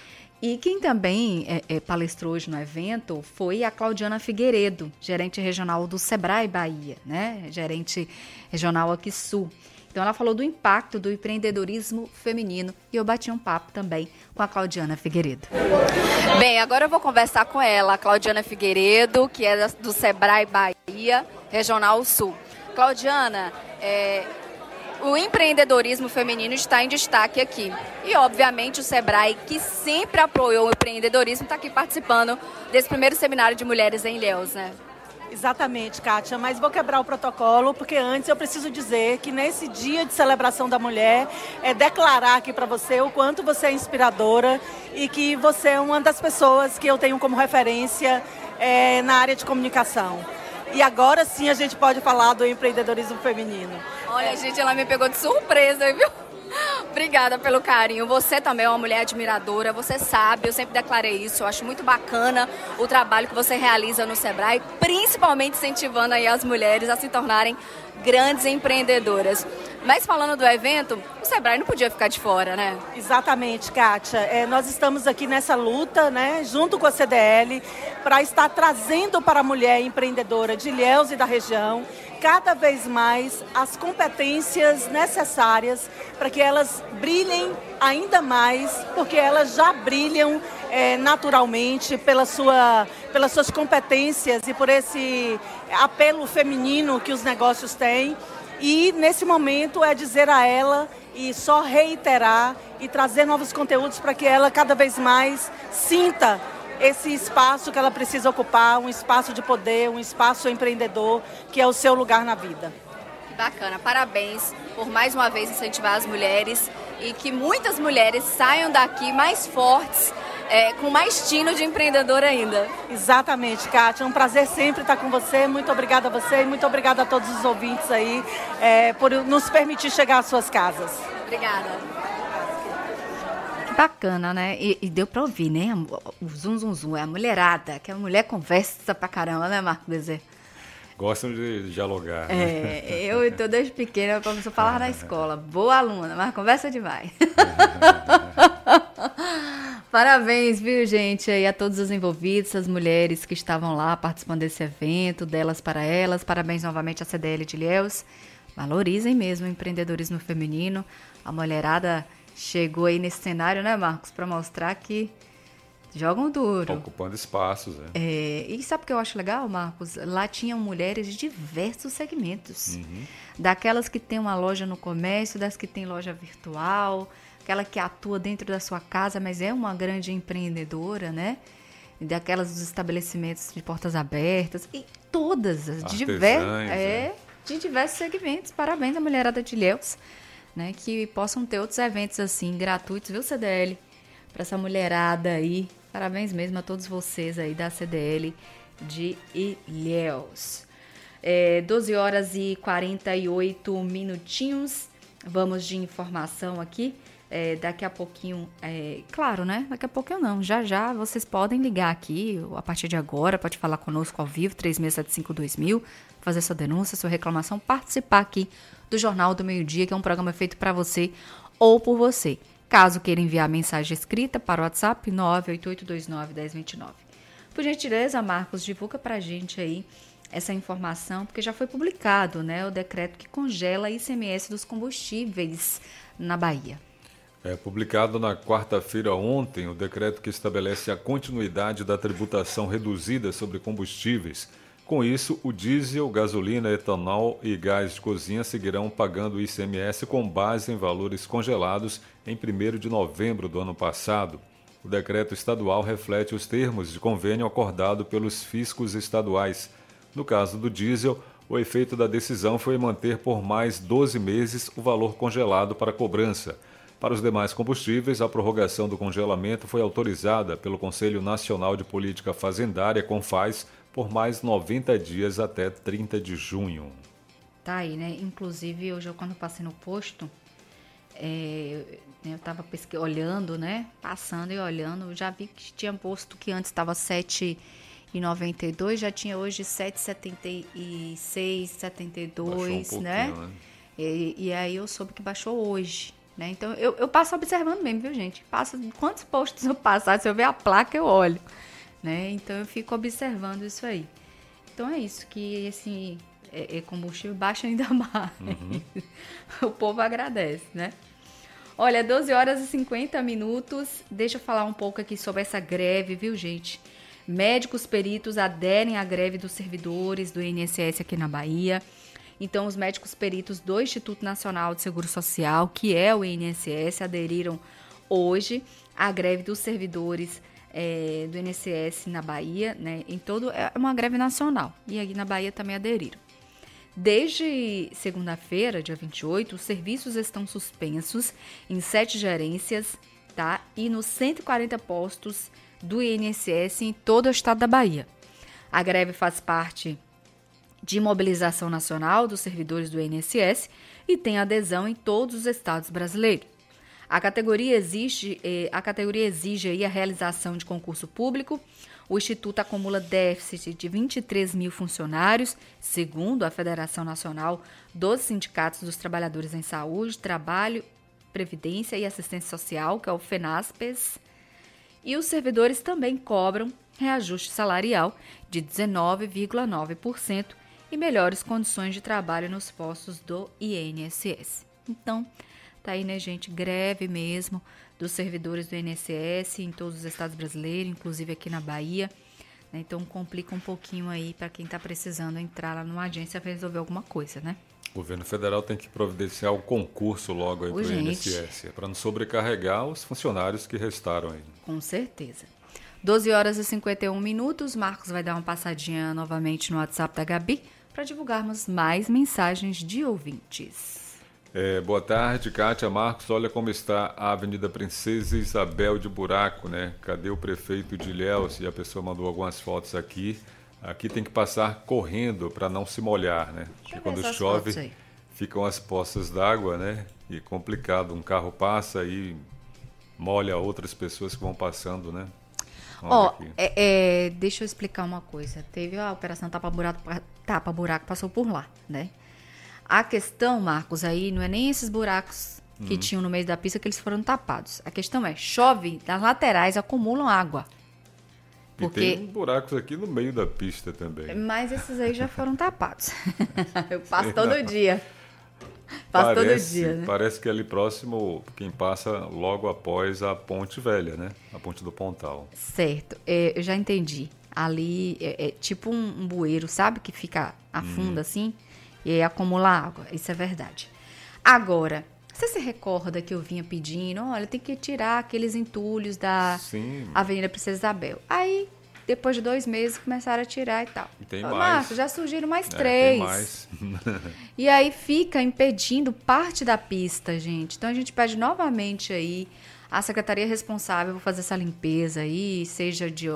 [SPEAKER 2] E quem também é, é, palestrou hoje no evento foi a Claudiana Figueiredo, gerente regional do Sebrae Bahia, né, gerente regional aqui sul. Então ela falou do impacto do empreendedorismo feminino e eu bati um papo também com a Claudiana Figueiredo. Bem, agora eu vou conversar com ela, a Claudiana Figueiredo, que é do Sebrae Bahia, regional sul. Claudiana, é, o empreendedorismo feminino está em destaque aqui. E, obviamente, o Sebrae, que sempre apoiou o empreendedorismo, está aqui participando desse primeiro seminário de mulheres em Ilhéus, né?
[SPEAKER 7] Exatamente, Kátia, mas vou quebrar o protocolo, porque antes eu preciso dizer que nesse dia de celebração da mulher, é declarar aqui para você o quanto você é inspiradora e que você é uma das pessoas que eu tenho como referência é, na área de comunicação. E agora sim a gente pode falar do empreendedorismo feminino.
[SPEAKER 2] Olha, gente, ela me pegou de surpresa, viu? Obrigada pelo carinho. Você também é uma mulher admiradora, você sabe, eu sempre declarei isso. Eu acho muito bacana o trabalho que você realiza no Sebrae, principalmente incentivando aí as mulheres a se tornarem grandes empreendedoras. Mas falando do evento, o Sebrae não podia ficar de fora, né?
[SPEAKER 7] Exatamente, Kátia. É, nós estamos aqui nessa luta, né, junto com a C D L, para estar trazendo para a mulher empreendedora de Ilhéus e da região cada vez mais as competências necessárias para que elas brilhem ainda mais, porque elas já brilham é, naturalmente pela sua, pelas suas competências e por esse apelo feminino que os negócios têm. E nesse momento é dizer a ela e só reiterar e trazer novos conteúdos para que ela cada vez mais sinta esse espaço que ela precisa ocupar, um espaço de poder, um espaço empreendedor, que é o seu lugar na vida.
[SPEAKER 2] Bacana, parabéns por mais uma vez incentivar as mulheres e que muitas mulheres saiam daqui mais fortes, é, com mais tino de empreendedora ainda.
[SPEAKER 7] Exatamente, Kátia, é um prazer sempre estar com você, muito obrigada a você e muito obrigada a todos os ouvintes aí é, por nos permitir chegar às suas casas.
[SPEAKER 2] Obrigada. Bacana, né? E, e deu pra ouvir, né? O zum, zum, zum, é a mulherada, que a mulher conversa pra caramba, né, Marco Bezerra?
[SPEAKER 3] Gostam de dialogar.
[SPEAKER 2] É, eu então desde pequena, como eu falava na escola, boa aluna, mas conversa demais. Parabéns, viu, gente, aí a todos os envolvidos, as mulheres que estavam lá participando desse evento, delas para elas. Parabéns novamente à C D L de Ilhéus. Valorizem mesmo o empreendedorismo feminino. A mulherada chegou aí nesse cenário, né, Marcos, para mostrar que jogam duro.
[SPEAKER 3] Ocupando espaços, né?
[SPEAKER 2] É, e sabe o que eu acho legal, Marcos? Lá tinham mulheres de diversos segmentos. Uhum. Daquelas que têm uma loja no comércio, das que têm loja virtual, aquela que atua dentro da sua casa, mas é uma grande empreendedora, né? Daquelas dos estabelecimentos de portas abertas. E todas, as de, diver é, de diversos segmentos. Parabéns à mulherada de Ilhéus, né? Que possam ter outros eventos assim, gratuitos, viu, C D L? Para essa mulherada aí. Parabéns mesmo a todos vocês aí da C D L de Ilhéus. É, doze horas e quarenta e oito minutinhos. Vamos de informação aqui. É, daqui a pouquinho, é, claro, né? Daqui a pouquinho não. Já já vocês podem ligar aqui, a partir de agora, pode falar conosco ao vivo, três seis sete cinco dois mil, fazer sua denúncia, sua reclamação, participar aqui do Jornal do Meio-Dia, que é um programa feito para você ou por você. Caso queira enviar mensagem escrita para o WhatsApp, nove oito oito dois nove um zero dois nove. Por gentileza, Marcos, divulga para a gente aí essa informação, porque já foi publicado, né, o decreto que congela I C M S dos combustíveis na Bahia.
[SPEAKER 3] É publicado na quarta-feira ontem o decreto que estabelece a continuidade da tributação reduzida sobre combustíveis. Com isso, o diesel, gasolina, etanol e gás de cozinha seguirão pagando o I C M S com base em valores congelados em primeiro de novembro do ano passado. O decreto estadual reflete os termos de convênio acordado pelos fiscos estaduais. No caso do diesel, o efeito da decisão foi manter por mais doze meses o valor congelado para cobrança. Para os demais combustíveis, a prorrogação do congelamento foi autorizada pelo Conselho Nacional de Política Fazendária, CONFAS, por mais noventa dias até trinta de junho.
[SPEAKER 2] Tá aí, né? Inclusive, hoje, quando eu passei no posto, é, eu estava olhando, né? Passando e olhando, já vi que tinha posto que antes estava sete reais e noventa e dois, já tinha hoje sete reais e setenta e seis, setenta e dois, um né? né? E, e aí eu soube que baixou hoje. Né? Então, eu, eu passo observando mesmo, viu, gente? Passo, quantos postos eu passar, se eu ver a placa, eu olho. Né? Então, eu fico observando isso aí. Então, é isso, que esse é, é combustível baixa ainda mais. Uhum. O povo agradece, né? Olha, doze horas e cinquenta minutos. Deixa eu falar um pouco aqui sobre essa greve, viu, gente? Médicos peritos aderem à greve dos servidores do I N S S aqui na Bahia. Então, os médicos peritos do Instituto Nacional de Seguro Social, que é o I N S S, aderiram hoje à greve dos servidores é, do I N S S na Bahia, né? Em todo, é uma greve nacional, e aqui na Bahia também aderiram. Desde segunda-feira, dia vinte e oito, os serviços estão suspensos em sete gerências, tá? E nos cento e quarenta postos do I N S S em todo o estado da Bahia. A greve faz parte de mobilização nacional dos servidores do I N S S e tem adesão em todos os estados brasileiros. A categoria exige, a categoria exige aí a realização de concurso público. O Instituto acumula déficit de vinte e três mil funcionários, segundo a Federação Nacional dos Sindicatos dos Trabalhadores em Saúde, Trabalho, Previdência e Assistência Social, que é o FENASPES. E os servidores também cobram reajuste salarial de dezenove vírgula nove por cento e melhores condições de trabalho nos postos do I N S S. Então, tá aí, né, gente? Greve mesmo dos servidores do I N S S em todos os estados brasileiros, inclusive aqui na Bahia. Né? Então, complica um pouquinho aí para quem está precisando entrar lá numa agência para resolver alguma coisa, né?
[SPEAKER 3] O governo federal tem que providenciar o concurso logo aí para o I N S S, para não sobrecarregar os funcionários que restaram aí.
[SPEAKER 2] Com certeza. doze horas e cinquenta e um minutos. Marcos vai dar uma passadinha novamente no WhatsApp da Gabi para divulgarmos mais mensagens de ouvintes.
[SPEAKER 3] É, boa tarde, Kátia, Marcos. Olha como está a Avenida Princesa Isabel de buraco, né? Cadê o prefeito de Ilhéus? E a pessoa mandou algumas fotos aqui. Aqui tem que passar correndo para não se molhar, né? Porque quando chove, ficam as poças d'água, né? E complicado, um carro passa e molha outras pessoas que vão passando, né?
[SPEAKER 2] Ó, oh, é, é, deixa eu explicar uma coisa. Teve a operação tapa-buraco, tapa-buraco passou por lá, né? A questão, Marcos, aí não é nem esses buracos que hum. tinham no meio da pista que eles foram tapados. A questão é, chove, nas laterais acumulam água. Porque...
[SPEAKER 3] E tem buracos aqui no meio da pista também.
[SPEAKER 2] Mas esses aí já foram tapados. Eu passo todo dia. Passo
[SPEAKER 3] parece,
[SPEAKER 2] todo dia, né?
[SPEAKER 3] Parece que é ali próximo, quem passa logo após a Ponte Velha, né? A Ponte do Pontal.
[SPEAKER 2] Certo, é, eu já entendi. Ali é, é tipo um, um bueiro, sabe? Que fica afunda hum. assim e aí acumula água. Isso é verdade. Agora, você se recorda que eu vinha pedindo, olha, tem que tirar aqueles entulhos da Sim. Avenida Princesa Isabel. Aí, depois de dois meses, começaram a tirar e tal.
[SPEAKER 3] E tem
[SPEAKER 2] oh,
[SPEAKER 3] mais.
[SPEAKER 2] Marcos, já surgiram mais
[SPEAKER 3] é,
[SPEAKER 2] três.
[SPEAKER 3] Tem mais.
[SPEAKER 2] E aí fica impedindo parte da pista, gente. Então a gente pede novamente aí a secretaria responsável por fazer essa limpeza aí, seja de,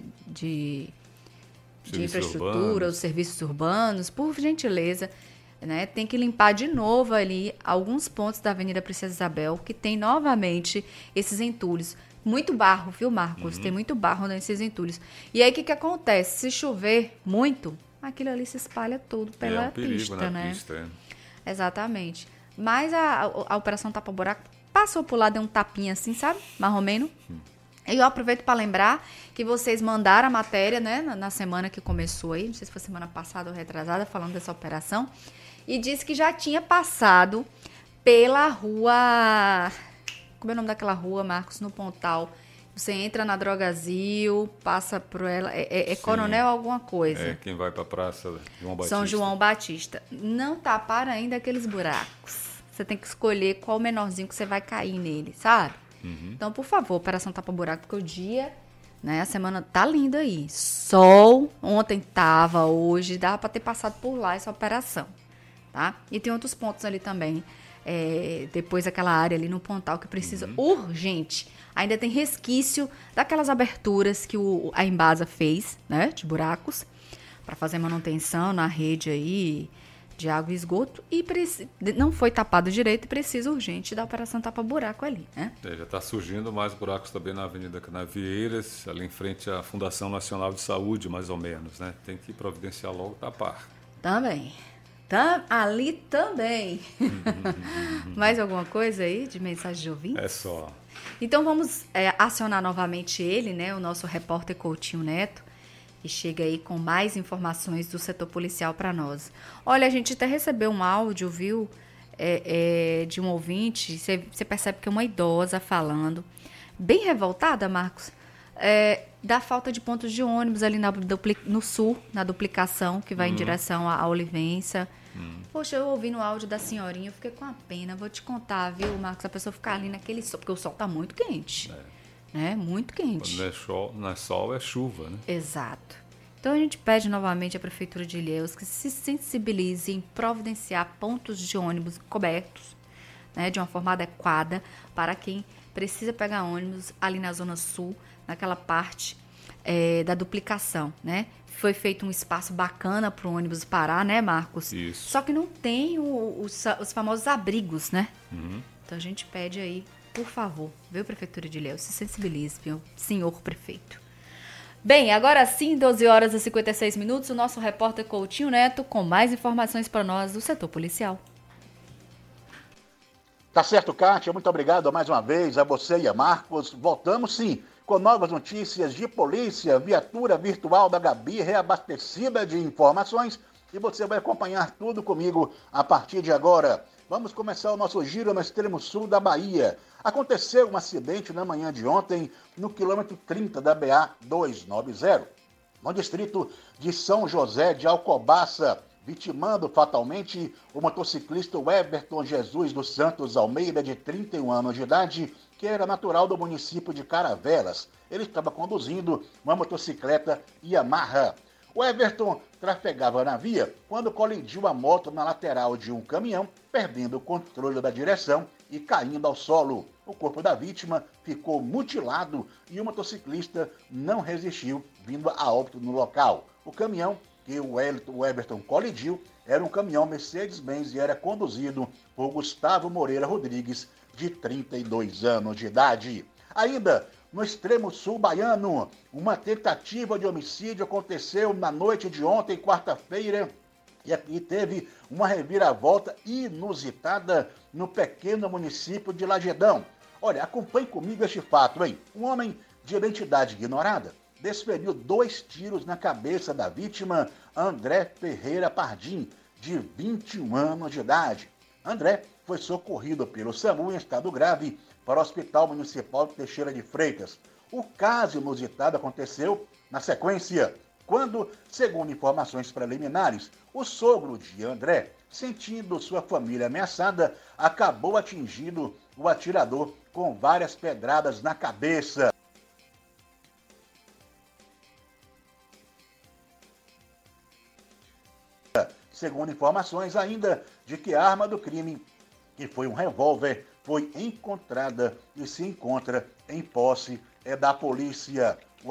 [SPEAKER 2] de, de infraestrutura, urbanos. Os serviços urbanos, por gentileza. Né, tem que limpar de novo ali alguns pontos da Avenida Princesa Isabel, que tem novamente esses entulhos. Muito barro, viu, Marcos? Uhum. Tem muito barro nesses entulhos. E aí, o que, que acontece? Se chover muito, aquilo ali se espalha tudo pela
[SPEAKER 3] é um perigo
[SPEAKER 2] pista,
[SPEAKER 3] na
[SPEAKER 2] né?
[SPEAKER 3] Pista, é.
[SPEAKER 2] Exatamente. Mas a, a, a Operação Tapa Buraco passou por lá, deu um tapinha assim, sabe? Marromeno. Hum. E eu aproveito para lembrar que vocês mandaram a matéria, né? Na, na semana que começou aí, não sei se foi semana passada ou retrasada, falando dessa operação. E disse que já tinha passado pela rua... Como é o nome daquela rua, Marcos? No Pontal. Você entra na Drogazil, passa por ela... É, é, é Coronel alguma coisa.
[SPEAKER 3] É, quem vai para a Praça João Batista.
[SPEAKER 2] São João Batista. Não taparam ainda aqueles buracos. Você tem que escolher qual menorzinho que você vai cair nele, sabe? Uhum. Então, por favor, Operação Tapa Buraco, porque o dia... Né, a semana tá linda aí. Sol, ontem tava, hoje dá para ter passado por lá essa operação. Tá? E tem outros pontos ali também, é, depois aquela área ali no Pontal que precisa uhum. urgente. Ainda tem resquício daquelas aberturas que o, a Embasa fez, né, de buracos, para fazer manutenção na rede aí de água e esgoto, e preci- não foi tapado direito e precisa urgente da Operação Tapa Buraco ali, né?
[SPEAKER 3] É, já está surgindo mais buracos também na Avenida Canavieiras, ali em frente à Fundação Nacional de Saúde, mais ou menos, né? Tem que providenciar logo tapar.
[SPEAKER 2] Também. Tá, ali também. Mais alguma coisa aí de mensagem de ouvinte?
[SPEAKER 3] É só.
[SPEAKER 2] Então vamos é, acionar novamente ele, né, o nosso repórter Coutinho Neto, que chega aí com mais informações do setor policial para nós. Olha, a gente até recebeu um áudio, viu, é, é, de um ouvinte, você percebe que é uma idosa falando, bem revoltada, Marcos, é, da falta de pontos de ônibus ali na, no sul, na duplicação, que vai uhum. em direção à Olivença. Uhum. Poxa, eu ouvi no áudio da senhorinha, eu fiquei com a pena. Vou te contar, viu, Marcos? A pessoa ficar ali naquele sol, porque o sol tá muito quente. É. Né? Muito quente.
[SPEAKER 3] Quando não é, sol, não é sol, é chuva, né?
[SPEAKER 2] Exato. Então a gente pede novamente à Prefeitura de Ilhéus que se sensibilize em providenciar pontos de ônibus cobertos, né, de uma forma adequada para quem precisa pegar ônibus ali na Zona Sul, naquela parte é, da duplicação, né? Foi feito um espaço bacana para o ônibus parar, né, Marcos?
[SPEAKER 3] Isso.
[SPEAKER 2] Só que não tem o, os, os famosos abrigos, né?
[SPEAKER 3] Uhum.
[SPEAKER 2] Então a gente pede aí, por favor, viu, Prefeitura de Ilhéus, se sensibilize, viu, senhor prefeito. Bem, agora sim, doze horas e cinquenta e seis minutos, o nosso repórter Coutinho Neto com mais informações para nós do setor policial.
[SPEAKER 5] Tá certo, Kátia, muito obrigado mais uma vez a você e a Marcos. Voltamos sim com novas notícias de polícia, viatura virtual da Gabi reabastecida de informações e você vai acompanhar tudo comigo a partir de agora. Vamos começar o nosso giro no extremo sul da Bahia. Aconteceu um acidente na manhã de ontem no quilômetro trinta da B A duzentos e noventa, no distrito de São José de Alcobaça, vitimando fatalmente o motociclista Everton Jesus dos Santos Almeida, de trinta e um anos de idade, que era natural do município de Caravelas. Ele estava conduzindo uma motocicleta Yamaha. O Everton trafegava na via quando colidiu a moto na lateral de um caminhão, perdendo o controle da direção e caindo ao solo. O corpo da vítima ficou mutilado e o motociclista não resistiu, vindo a óbito no local. O caminhão que o Everton colidiu era um caminhão Mercedes-Benz e era conduzido por Gustavo Moreira Rodrigues, de trinta e dois anos de idade. Ainda no extremo sul baiano, uma tentativa de homicídio aconteceu na noite de ontem, quarta-feira, e aqui teve uma reviravolta inusitada no pequeno município de Lagedão. Olha, acompanhe comigo este fato, hein? Um homem de identidade ignorada desferiu dois tiros na cabeça da vítima, André Ferreira Pardim, de vinte e um anos de idade. André foi socorrido pelo SAMU em estado grave para o Hospital Municipal de Teixeira de Freitas. O caso inusitado aconteceu na sequência, quando, segundo informações preliminares, o sogro de André, sentindo sua família ameaçada, acabou atingindo o atirador com várias pedradas na cabeça. Segundo informações ainda de que a arma do crime, que foi um revólver, foi encontrada e se encontra em posse é da polícia. O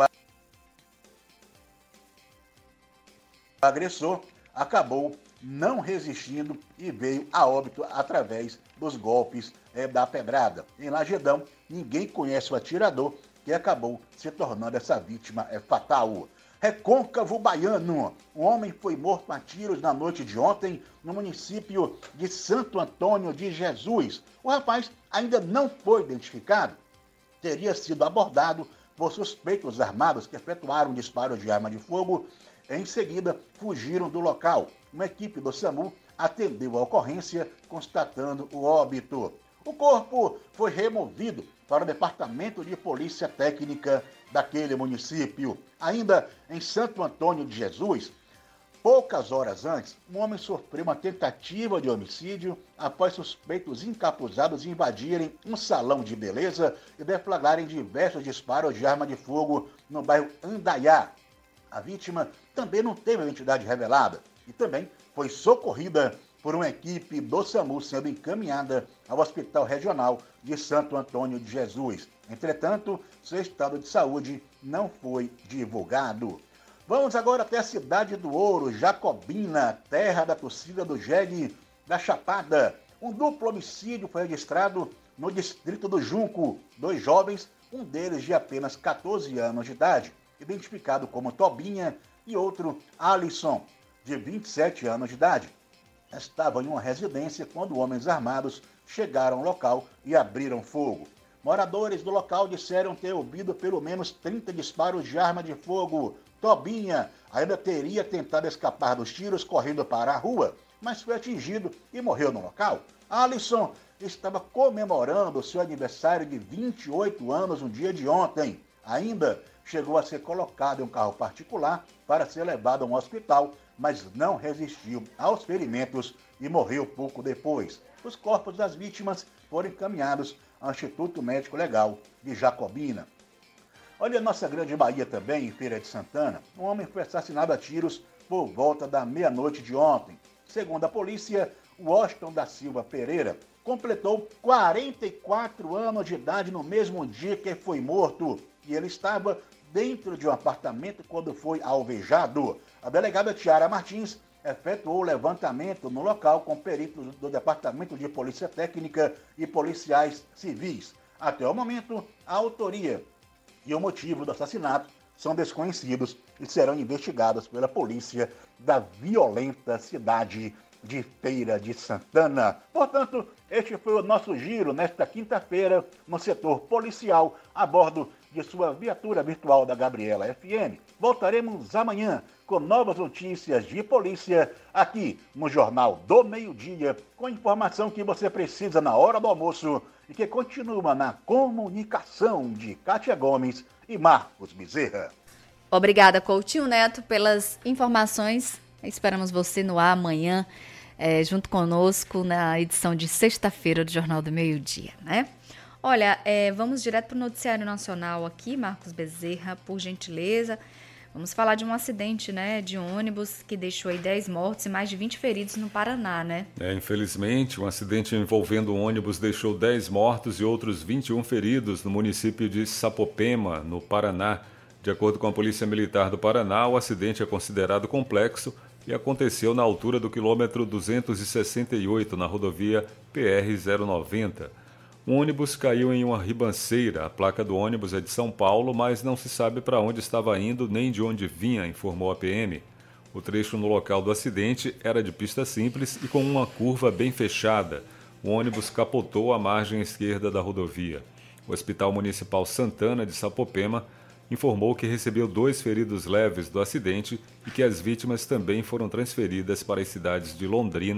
[SPEAKER 5] agressor acabou não resistindo e veio a óbito através dos golpes é, da pedrada. Em Lagedão, ninguém conhece o atirador que acabou se tornando essa vítima é, fatal. Recôncavo Baiano. Um homem foi morto a tiros na noite de ontem no município de Santo Antônio de Jesus. O rapaz ainda não foi identificado. Teria sido abordado por suspeitos armados que efetuaram um disparo de arma de fogo. Em seguida, fugiram do local. Uma equipe do SAMU atendeu a ocorrência, constatando o óbito. O corpo foi removido para o Departamento de Polícia Técnica daquele município. Ainda em Santo Antônio de Jesus, poucas horas antes, um homem sofreu uma tentativa de homicídio após suspeitos encapuzados invadirem um salão de beleza e deflagrarem diversos disparos de arma de fogo no bairro Andaiá. A vítima também não teve a identidade revelada e também foi socorrida por uma equipe do SAMU, sendo encaminhada ao Hospital Regional de Santo Antônio de Jesus. Entretanto, seu estado de saúde não foi divulgado. Vamos agora até a cidade do Ouro, Jacobina, terra da torcida do Jegue da Chapada. Um duplo homicídio foi registrado no distrito do Junco. Dois jovens, um deles de apenas catorze anos de idade, identificado como Tobinha, e outro, Alisson, de vinte e sete anos de idade, estavam em uma residência quando homens armados chegaram ao local e abriram fogo. Moradores do local disseram ter ouvido pelo menos trinta disparos de arma de fogo. Tobinha ainda teria tentado escapar dos tiros correndo para a rua, mas foi atingido e morreu no local. Alisson estava comemorando seu aniversário de vinte e oito anos no dia de ontem. Ainda chegou a ser colocado em um carro particular para ser levado a um hospital, mas não resistiu aos ferimentos e morreu pouco depois. Os corpos das vítimas foram encaminhados ao Instituto Médico Legal de Jacobina. Olha a nossa grande Bahia também, em Feira de Santana. Um homem foi assassinado a tiros por volta da meia-noite de ontem. Segundo a polícia, o Washington da Silva Pereira completou quarenta e quatro anos de idade no mesmo dia que foi morto. E ele estava dentro de um apartamento quando foi alvejado. A delegada Tiara Martins efetuou o levantamento no local com peritos do Departamento de Polícia Técnica e policiais civis. Até o momento, a autoria e o motivo do assassinato são desconhecidos e serão investigados pela polícia da violenta cidade de Feira de Santana. Portanto, este foi o nosso giro nesta quinta-feira no setor policial a bordo de sua viatura virtual da Gabriela F M. Voltaremos amanhã com novas notícias de polícia aqui no Jornal do Meio-Dia, com informação que você precisa na hora do almoço e que continua na comunicação de Kátia Gomes e Marcos Bezerra.
[SPEAKER 2] Obrigada, Coutinho Neto, pelas informações. Esperamos você no ar amanhã, é, junto conosco na edição de sexta-feira do Jornal do Meio-Dia, né? Olha, é, vamos direto para o noticiário nacional aqui, Marcos Bezerra, por gentileza. Vamos falar de um acidente, né, de um ônibus que deixou aí dez mortos e mais de vinte feridos no Paraná, né?
[SPEAKER 3] É, infelizmente, um acidente envolvendo um ônibus deixou dez mortos e outros vinte e um feridos no município de Sapopema, no Paraná. De acordo com a Polícia Militar do Paraná, o acidente é considerado complexo e aconteceu na altura do quilômetro duzentos e sessenta e oito, na rodovia P R zero noventa. Um ônibus caiu em uma ribanceira. A placa do ônibus é de São Paulo, mas não se sabe para onde estava indo nem de onde vinha, informou a P M. O trecho no local do acidente era de pista simples e com uma curva bem fechada. O ônibus capotou à margem esquerda da rodovia. O Hospital Municipal Santana de Sapopema informou que recebeu dois feridos leves do acidente e que as vítimas também foram transferidas para as cidades de Londrina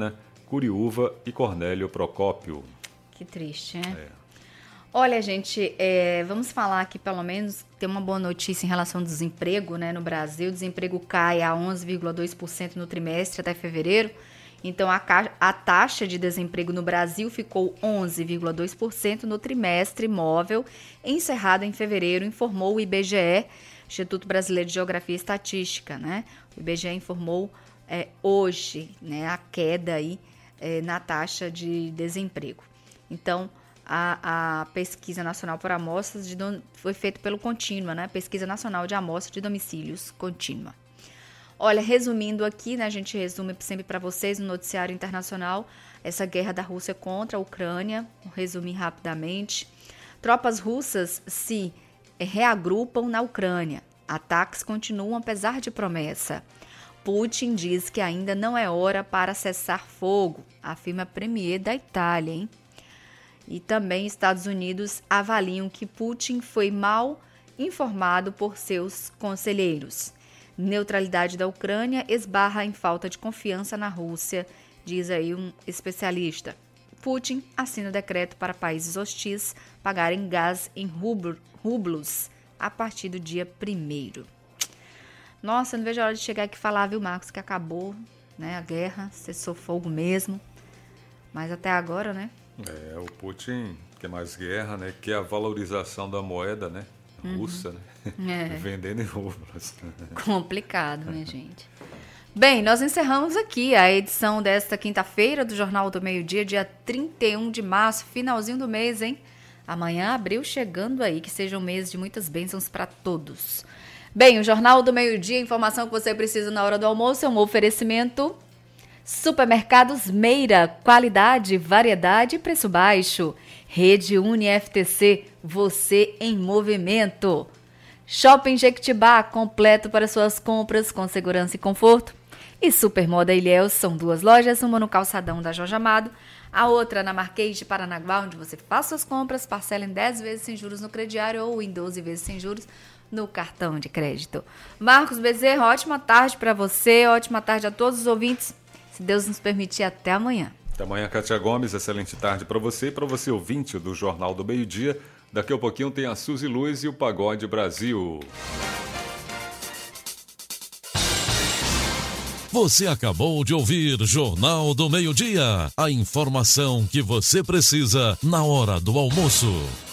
[SPEAKER 3] Curiúva e Cornélio Procópio.
[SPEAKER 2] Que triste, né?
[SPEAKER 3] É.
[SPEAKER 2] Olha, gente, é, vamos falar aqui, pelo menos, tem uma boa notícia em relação ao desemprego, né? No Brasil, o desemprego cai a onze vírgula dois por cento no trimestre até fevereiro. Então, a, a taxa de desemprego no Brasil ficou onze vírgula dois por cento no trimestre móvel, encerrado em fevereiro, informou o I B G E, Instituto Brasileiro de Geografia e Estatística, né? O I B G E informou é, hoje, né, a queda aí é, na taxa de desemprego. Então, a, a pesquisa nacional por amostras de don... foi feita pelo Contínua, né? Pesquisa Nacional de Amostras de Domicílios Contínua. Olha, resumindo aqui, né, a gente resume sempre para vocês no noticiário internacional essa guerra da Rússia contra a Ucrânia, vou resumir rapidamente. Tropas russas se reagrupam na Ucrânia. Ataques continuam apesar de promessa. Putin diz que ainda não é hora para cessar fogo, afirma premier da Itália, hein? E também Estados Unidos avaliam que Putin foi mal informado por seus conselheiros. Neutralidade da Ucrânia esbarra em falta de confiança na Rússia, diz aí um especialista. Putin assina decreto para países hostis pagarem gás em rublos a partir do dia primeiro. Nossa, eu não vejo a hora de chegar aqui e falar, viu, Marcos, que acabou, né, a guerra, cessou fogo mesmo. Mas até agora, né?
[SPEAKER 3] É, o Putin quer mais guerra, né? Quer a valorização da moeda, né? Russa, uhum. né? É. Vendendo em rublos.
[SPEAKER 2] Complicado, minha gente. Bem, nós encerramos aqui a edição desta quinta-feira do Jornal do Meio-Dia, dia trinta e um de março, finalzinho do mês, hein? Amanhã, abril chegando aí, que seja um mês de muitas bênçãos para todos. Bem, o Jornal do Meio-Dia, informação que você precisa na hora do almoço, é um oferecimento Supermercados Meira, qualidade, variedade e preço baixo. Rede Uni F T C, você em movimento. Shopping Jequitibá, completo para suas compras com segurança e conforto. E Supermoda Ilhéus, são duas lojas, uma no calçadão da Jorge Amado, a outra na Marquês de Paranaguá, onde você faz suas compras, parcela em dez vezes sem juros no crediário ou em doze vezes sem juros no cartão de crédito. Marcos Bezerra, ótima tarde para você, ótima tarde a todos os ouvintes. Se Deus nos permitir, até amanhã.
[SPEAKER 3] Até amanhã, Kátia Gomes. Excelente tarde para você e para você, ouvinte do Jornal do Meio-Dia. Daqui a pouquinho tem a Suzy Luz e o Pagode Brasil.
[SPEAKER 1] Você acabou de ouvir Jornal do Meio-Dia. A informação que você precisa na hora do almoço.